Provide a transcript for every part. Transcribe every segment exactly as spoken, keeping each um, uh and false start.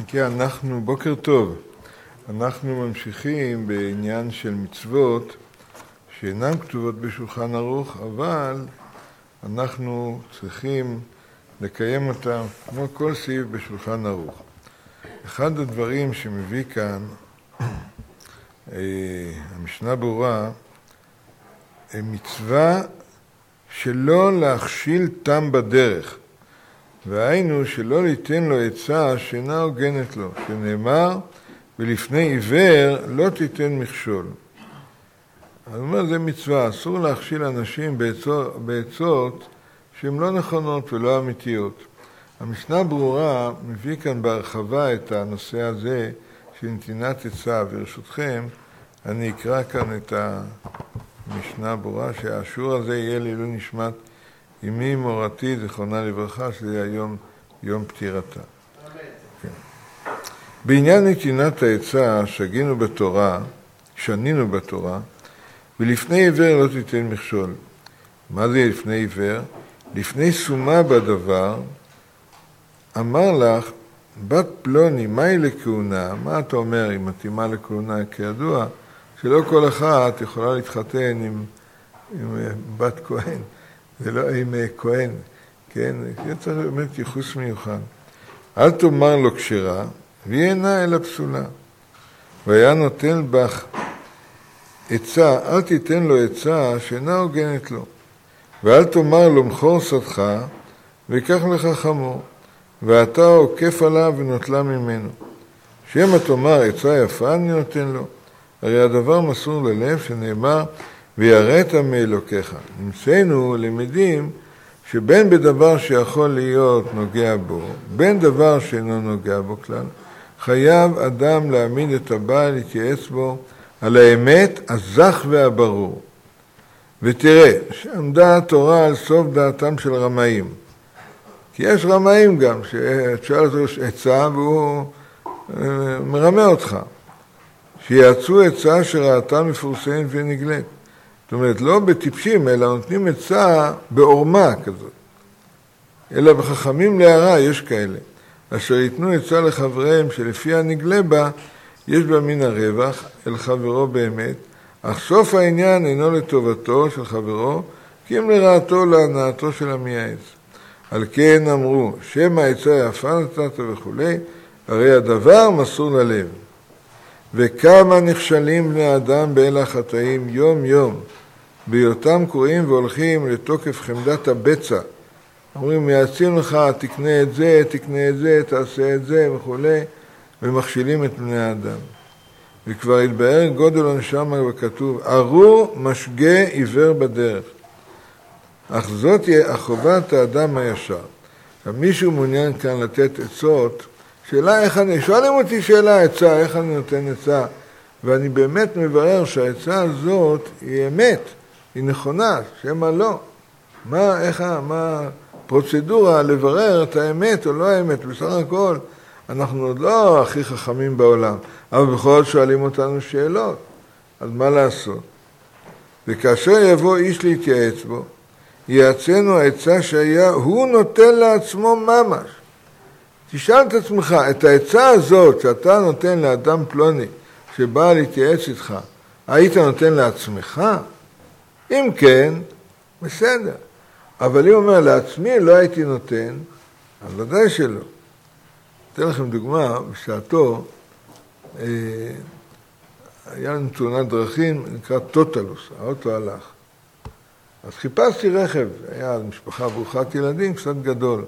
כן, אנחנו, בוקר טוב. אנחנו ממשיכים בעניין של מצוות שאינן כתובות בשולחן ערוך, אבל אנחנו צריכים לקיים אותם כמו כל סעיף בשולחן ערוך. אחד הדברים שמביא כאן המשנה ברורה, מצווה שלא להכשיל תם בדרך, והיינו שלא ליתן לו עצה שאינה הוגנת לו, שנאמר, ולפני עיוור לא תיתן מכשול. אז אומר, זה מצווה, אסור להכשיל אנשים בעצות, בעצות שהן לא נכונות ולא אמיתיות. המשנה ברורה מביא כאן בהרחבה את הנושא הזה של נתינת עצה, ברשותכם אני אקרא כאן את המשנה ברורה, שהשיעור הזה יהיה לעילוי נשמת אמי מורתי זכרונה לברכה, שזה היום יום פטירתה. כן. בעניין נתינת העצה שגינו בתורה, שנינו בתורה, ולפני עיוור לא תיתן מכשול. מה זה לפני עיוור? לפני סומה בדבר, אמר לך, בת פלוני, מה היא לכהונה? מה אתה אומר, היא מתאימה לכהונה? כידוע, שלא כל אחת יכולה להתחתן עם, עם בת כהן. זה לא עם כהן, כן? זה צריך באמת ייחוס מיוחד. אל תאמר לו כשרה, והיא אינה אלא פסולה. והיה נותן בך עצה, אל תיתן לו עצה שאינה הוגנת לו. ואל תאמר לו מחור שדך, ויקח לך חמור. ואתה עוקף עליו ונוטלה ממנו. שמא תאמר עצה יפה אני נותן לו. הרי הדבר מסור ללב שנאמר, ויראת מאלוקיך. נמצאנו למדים שבין בדבר שיכול להיות נוגע בו, בין דבר שאינו נוגע בו כלל, חייב אדם להעמיד את הבעל להתייעץ בו על האמת הזך והברור. ותראה, שעמדה התורה על סוף דעתם של רמאים. כי יש רמאים גם, שתשאל אותו עצה והוא מרמה אותך. שיעצו עצה שראתה מפורסמת ונגלית. זאת אומרת, לא בטיפשים, אלא נותנים עצה בעורמה כזאת. אלא בחכמים להערה, יש כאלה. אשר ייתנו עצה לחבריהם שלפי הנגלה בה, יש בה מן הרווח אל חברו באמת, אך סוף העניין אינו לטובתו של חברו, כי אם לרעתו להנאתו של המייעץ. על כן אמרו, שמא עצה יפה נתת וכו', הרי הדבר מסור ללב. וכמה נכשלים בני אדם באלה החטאים יום יום, בהיותם קוראים והולכים לתוקף חמדת הבצע. אומרים, מייעצים לך, תקנה את זה, תקנה את זה, תעשה את זה וכו', ומכשילים את בני האדם. וכבר התבאר גודל עונשם וכתוב, ארור משגה עיוור בדרך. אך זאת יהיה חובת האדם הישר. עכשיו, מישהו מעוניין כאן לתת עצות, שאלה איך אני, שואלים אותי שאלה עצה, איך אני נותן עצה, ואני באמת מברר שהעצה הזאת היא אמת, היא נכונה, שמא לא. מה, איך, מה הפרוצדורה לברר את האמת או לא האמת? בסך הכל, אנחנו עוד לא הכי חכמים בעולם, אבל בכל זאת שואלים אותנו שאלות, אז מה לעשות? וכאשר יבוא איש להתייעץ בו, יעצנו העצה שהיה, הוא נותן לעצמו ממש. תשאל את עצמך, את העצה הזאת שאתה נותן לאדם פלוני, שבא להתייעץ איתך, היית נותן לעצמך? אם כן, בסדר. אבל אם אומר לעצמי, לא הייתי נותן, אז ודאי שלא. אתן לכם דוגמה, בשעתו, אה, היה לנו תאונת דרכים, נקרא טוטלוס, האוטו הלך. אז חיפשתי רכב, היה משפחה ברוכת ילדים, קצת גדול.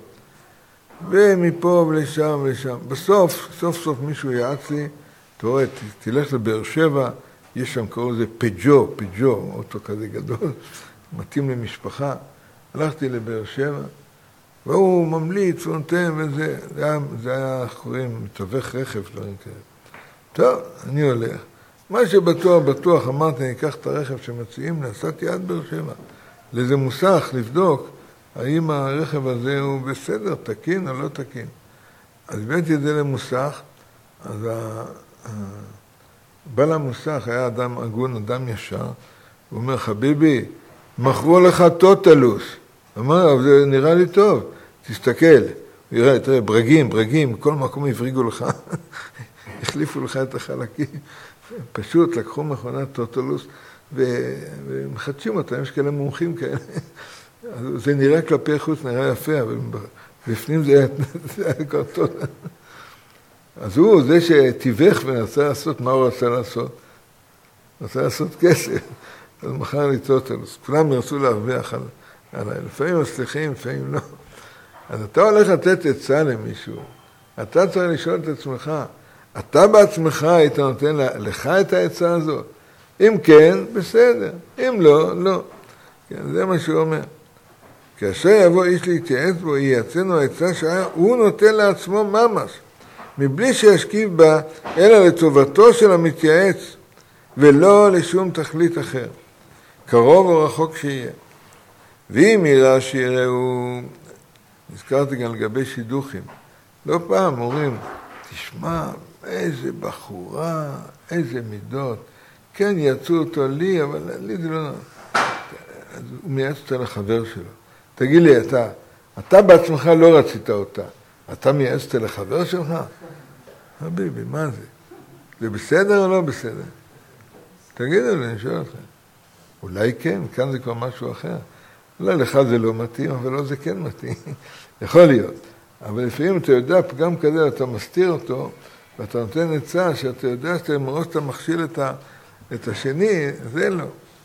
ומפה ולשם ולשם. בסוף, סוף סוף מישהו יעץ לי, תראה, תלך לבאר שבע, יש שם קוראים לזה פג'ו, פג'ו, אוטו כזה גדול, מתאים למשפחה. הלכתי לבאר שבע, והוא ממליץ ונותן וזה, זה היה, זה היה קוראים, מתווך רכב, דברים כאלה. טוב, אני הולך. מה שבטוח, בטוח, אמרתי, אני אקח את הרכב שמציעים, נסעתי עד באר שבע, לאיזה מוסך לבדוק, האם הרכב הזה הוא בסדר, תקין או לא תקין. אז הבאתי את זה למוסך, אז בעל המוסך היה אדם הגון, אדם ישר, הוא אומר, חביבי, מכרו לך טוטלוס. אמר, אבל זה נראה לי טוב, תסתכל. יראה, תראה, ברגים, ברגים, כל מקום הבריגו לך, החליפו לך את החלקים. פשוט לקחו מכונת טוטולוס ומחדשים אותה, יש כאלה מומחים כאלה. זה נראה כלפי חוץ, נראה יפה, אבל בפנים זה היה קרטון. אז הוא, זה שתיווך ונסה לעשות, מה הוא רצה לעשות? רצה לעשות כסף. אז מחר לטוטולוס. כולם ירצו להרוויח על, עליי. לפעמים מצליחים, לפעמים לא. אז אתה הולך לתת עצה למישהו. אתה צריך לשאול את עצמך, אתה בעצמך היית נותן לך את העצה הזאת? אם כן, בסדר. אם לא, לא. כן, זה מה שהוא אומר. כאשר יבוא איש להתייעץ בו, ייעצנו העצה שהוא נותן לעצמו ממש, מבלי שישכיב בה, אלא לטובתו של המתייעץ, ולא לשום תכלית אחר. קרוב או רחוק שיהיה. ואם יראה שיראו, הזכרתי גם לגבי שידוכים, לא פעם אומרים, תשמע, איזה בחורה, איזה מידות, כן יצאו אותו לי, אבל לי זה לא... אז הוא מייעץ אותה לחבר שלו. תגיד לי, אתה, אתה בעצמך לא רצית אותה, אתה מייעץ אותה לחבר שלך? חביבי, מה זה? זה בסדר או לא בסדר? תגידו לי, אני שואל אתכם. אולי כן, כאן זה כבר משהו אחר. אולי לך זה לא מתאים, אבל לא זה כן מתאים. יכול להיות. אבל לפעמים אתה יודע פגם כזה, אתה מסתיר אותו, ואתה נותן עצה שאתה יודע שאתה מראש אתה מכשיל את, ה, את השני, זה לא.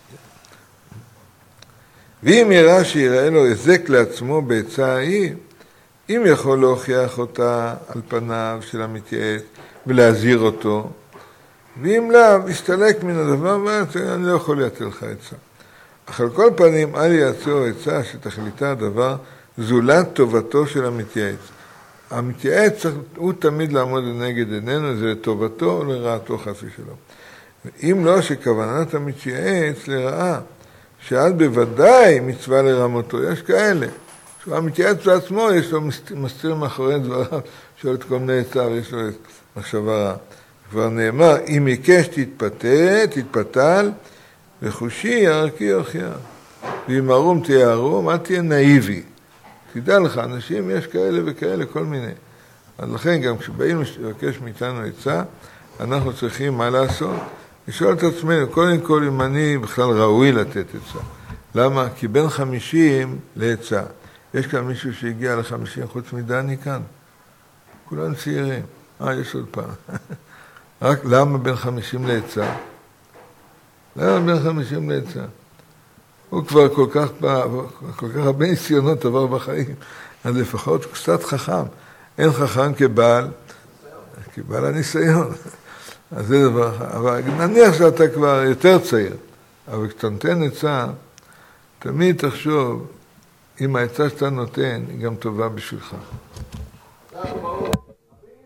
ואם יראה שיראה לו הזק לעצמו בעצה ההיא, אם יכול להוכיח אותה על פניו של המתייעץ ולהזהיר אותו, ואם לא, יסתלק מן הדבר, ואני לא יכול לתת לך עצה. אך על כל פנים, אל יעצור עצה שתכליתה הדבר, זולת טובתו של המתייעץ. המתייעץ הוא תמיד לעמוד לנגד עינינו, זה לטובתו או לרעתו חס ושלום. אם לא שכוונת המתייעץ לרעה, שעד בוודאי מצווה לרמותו, יש כאלה. שהוא המתייעץ בעצמו, יש לו מסתיר מאחורי דבריו, שואל את כל מיני עצה, ויש לו מחשבה רעה. כבר נאמר, אם יקש תתפתה, תתפתל, וחושי ירקי יוכיה. ואם ערום תהיה ערום, אל תהיה נאיבי. תדע לך, אנשים יש כאלה וכאלה, כל מיני. אז לכן גם כשבאים לבקש מאיתנו עצה, אנחנו צריכים מה לעשות? לשאול את עצמנו, קודם כל אם אני בכלל ראוי לתת עצה. למה? כי בין חמישים לעצה. יש כאן מישהו שהגיע לחמישים חוץ מדני כאן. כולם צעירים. אה, יש עוד פעם. רק למה בין חמישים לעצה? למה בין חמישים לעצה? הוא כבר כל כך, כל כך הרבה ניסיונות עבר בחיים, אז לפחות הוא קצת חכם. אין חכם כבעל, כבעל הניסיון. אז זה דבר אחר. אבל נניח שאתה כבר יותר צעיר, אבל כשאתה נותן עצה, תמיד תחשוב אם העצה שאתה נותן היא גם טובה בשבילך.